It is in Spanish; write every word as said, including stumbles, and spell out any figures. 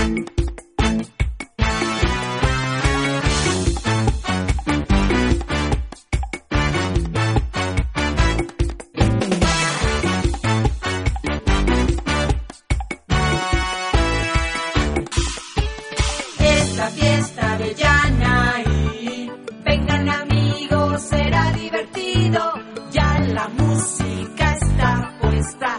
La fiesta de Yanaí, vengan amigos, será divertido, ya la música está puesta.